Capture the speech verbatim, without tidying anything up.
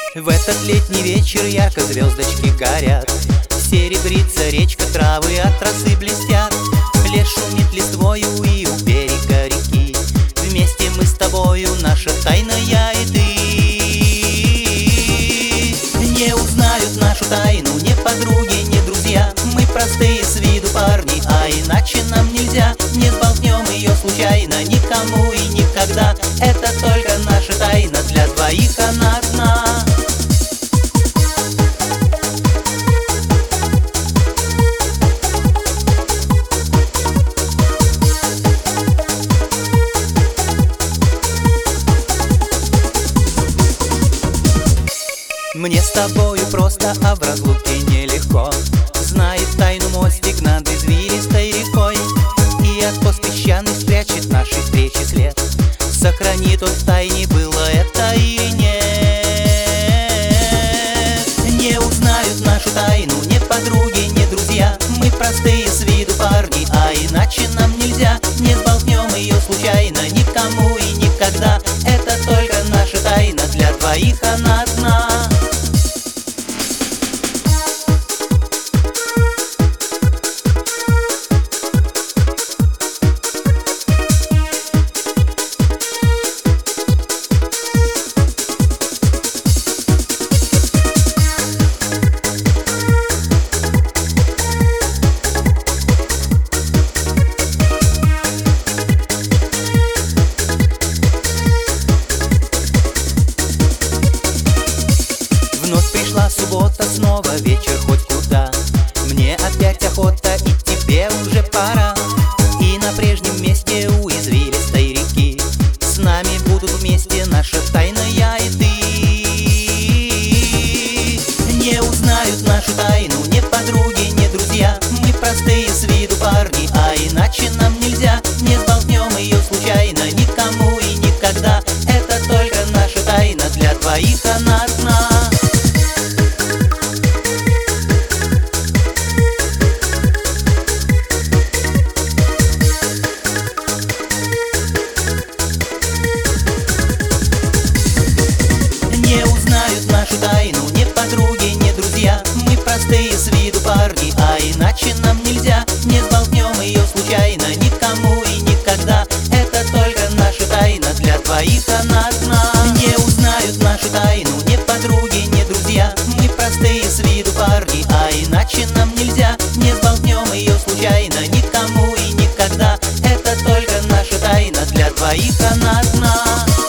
В этот летний вечер ярко звездочки горят, серебрится речка, травы от росы блестят. Лес шумит листвою и у берега реки вместе мы с тобою, наша тайна я и ты. Не узнают нашу тайну ни подруги, ни друзья. Мы простые с виду парни, а иначе нам нельзя. Не сболтнем ее случайно никому и никогда. Это только наша тайна, для двоих она одна. Мне с тобою просто, а в разлуке нелегко. Знает тайну мостик над извилистой рекой, и откос песчаный спрячет нашей встречи след. Сохранит он в тайне, было это или нет. Не узнают нашу тайну ни подруги, ни друзья. Мы простые с виду парни, а иначе нам нельзя. Не сболтнем ее случайно никому и никогда. Это только наша тайна, для двоих она одна. Вновь пришла суббота, снова вечер хоть куда. Мне опять охота, и тебе уже пора. И на прежнем месте у извилистой реки с нами будут вместе наша тайна я и ты. Не узнают нашу тайну ни подруги, ни друзья. Мы простые с виду парни, а иначе нам нельзя. Не сболтнем ее случайно никому и никогда. Это только наша тайна, для двоих она одна. Не узнают нашу тайну ни подруги, ни друзья. Мы простые с виду парни, а иначе нам нельзя. Не сболтнем ее случайно никому и никогда. Это только наша тайна, для двоих она одна. Не узнают нашу тайну ни подруги, ни друзья. Мы простые с виду парни, а иначе нам нельзя. Не сболтнем ее случайно никому и никогда. Это только наша тайна, для двоих она одна.